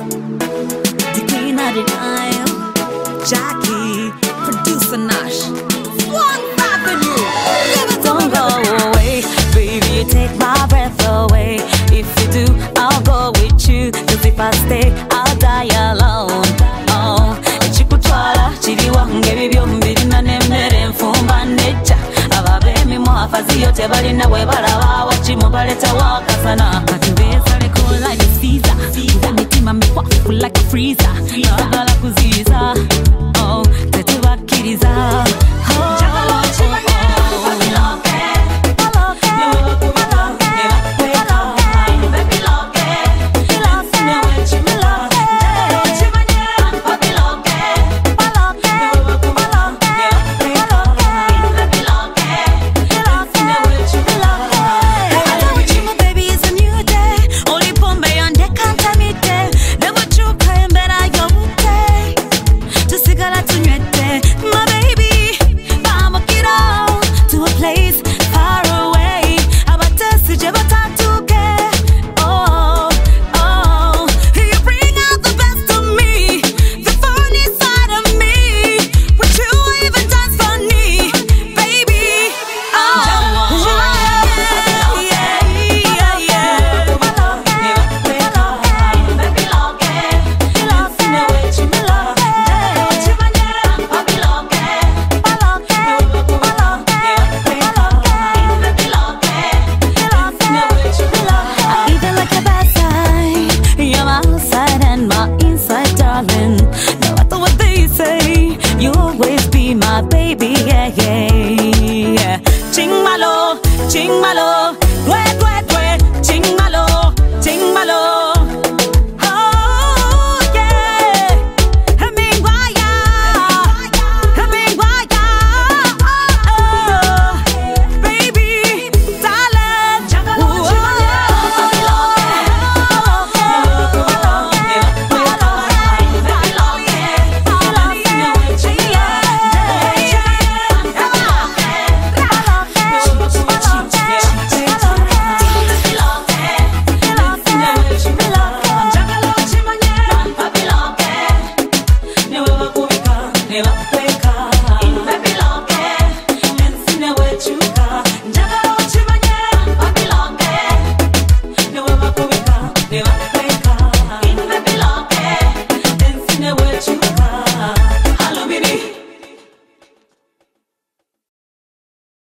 The queen of the Nile, Jackie, producer Nash, One Avenue. Don't go away, baby, take my breath away. If you do, I'll go with you. Cause if I stay, I'll die alone. Oh, chikutwala, chiri wange bibyo mbiri na nemere mfumba necha. Ababemi mwafazi yote bali na webala wawa chimu baleta wakasana. Katubeza leko like a Caesar. Mitima mikwafu like a freezer. Nagala kuziza, oh, tetubakiriza. My baby, yeah, yeah, yeah. Ching malo,